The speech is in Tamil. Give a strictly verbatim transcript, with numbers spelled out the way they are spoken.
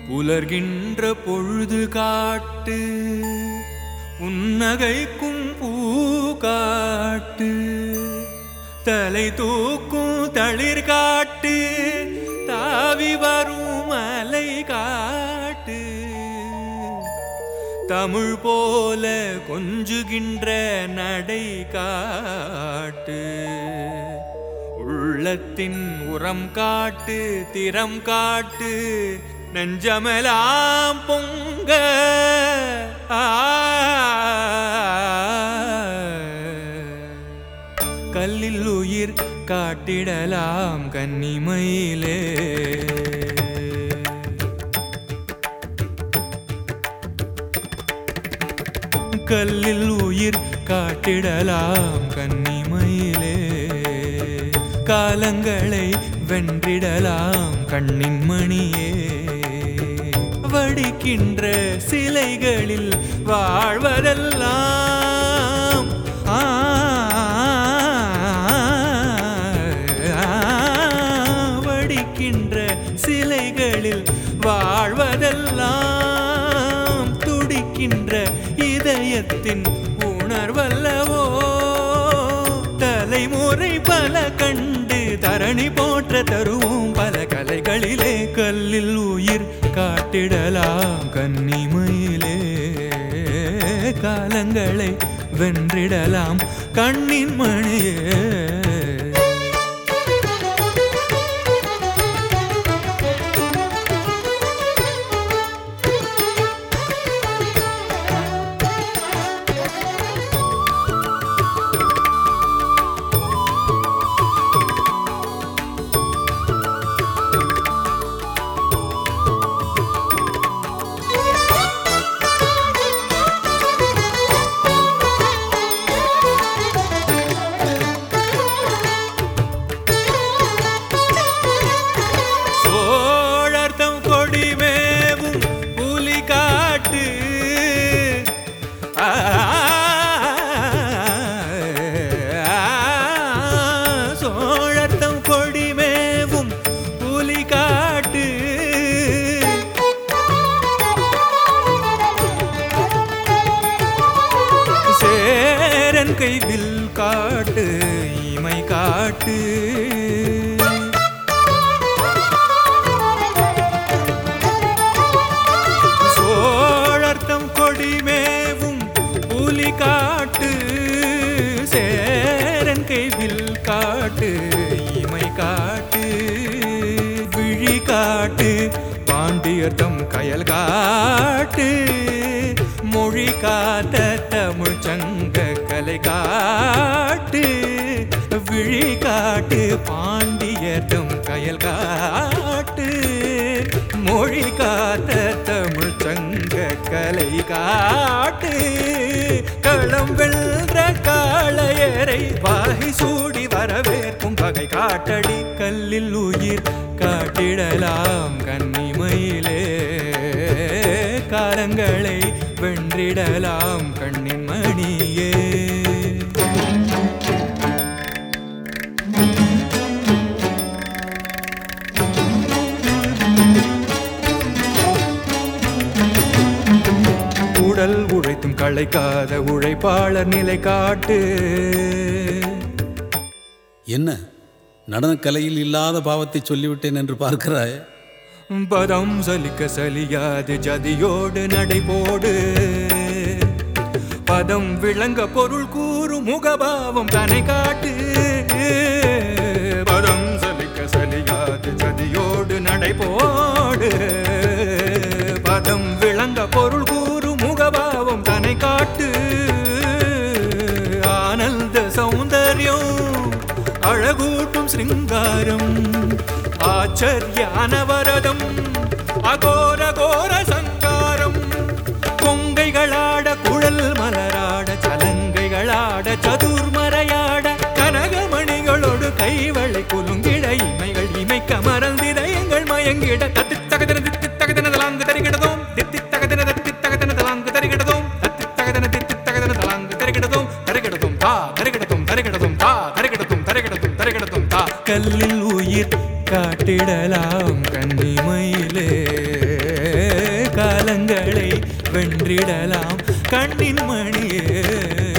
புலர்கின்ற பொழுது காட்டு புன்னகைக்கும் பூ காட்டு தலை தூக்கும் தளிர் காட்டு தாவி வரும் மலை காட்டு தமிழ் போல கொஞ்சுகின்ற நடை காட்டு உள்ளத்தின் உரம் காட்டு திறம் காட்டு நெஞ்சமெலாம் பொங்க கல்லில் உயிர் காட்டிடலாம் கன்னிமயிலே கல்லில் உயிர் காட்டிடலாம் கன்னிமயிலே காலங்களை வென்றிடலாம் கண்ணின் மணியே வடிக்கின்ற சிலைகளில் வாழ்வதெல்லாம் வடிக்கின்ற சிலைகளில் வாழ்வதெல்லாம் துடிக்கின்ற இதயத்தின் உணர்வல்லவோ தலைமுறை பல கண்டு தரணி போற்ற தருவோம் பல கலைகளிலே கல்லில் உயிர் காட்டிடலாம் கன்னிமயிலே காலங்களை வென்றிடலாம் கண்ணின் மணியே சோழர்த்தம் கொடிமேவும் புலி காட்டு சேரன் கைவில் காட்டு இமை காட்டு சோழர்த்தம் கொடிமேவும் புலி காட்டு சேரன் கைவில் காட்டு இமை காட்டு விழி காட்டு பாண்டியர்தம் கயல் காட்டு மொழி காத்த தமிழ் சங்க கலை காட்டு விழி காட்டு பாண்டியர்தம் கயல் காட்டு மொழி காத்த தமிழ் சங்க கலை காட்டு களம் வென்ற காளையரை வாகை சூடி வரவேற்கும் பகை காட்டடி கல்லில் உயிர் காட்டிடலாம் கன்னிமயிலே காலங்களை வென்றிடலாம் கண்ணின் மணியே உடல் உழைத்தும் களைக்காத உழைப்பாளர் நிலை காட்டு என்ன நடனக்கலையில் இல்லாத பாவத்தை சொல்லிவிட்டேன் என்று பார்க்கிறாய் பதம் சலிக்க சலியாது ஜதியோடு நடைபோடு பதம் விளங்க பொருள் கூறும் முகபாவம் தனை காட்டு பதம் சலிக்க சலியாது ஜதியோடு நடைபோடு பதம் விளங்க பொருள் கூறும் முகபாவம் தனை காட்டு ஆனந்த சௌந்தர்யம் அழகூட்டும் சிருங்காரம் ஆச்சரியானவரதம் அகோர கோர சங்காரம் கொங்கைகளாட குழல் மலராட சலங்கைகளாட சதுர்மறையாட கனகமணிகளோடு கைவளை குலுங்கிட இமைகள் இமைக்க மறந்திட எங்கள் மயங்கிட தத்தி தகதன தித்தி தகதன தலாங்கு தருகிடதோம் தித்தி தகதன தத்தி தகதன தலாங்கு தருகிடதோம் தத்தி தகதன தித்தி தகதன தலாங்கு தருகிடதோம் தருகிடதோம் தா தருகிடதோம் தருகிடதோம் தா தருகிடதோம் தருகிடதோம் தருகிடதோம் தா கல்லில் உயிர் காட்டிடலாம் கன்னிமயிலே சங்கடங்களை வென்றிடலாம் கண்ணின் மணியே.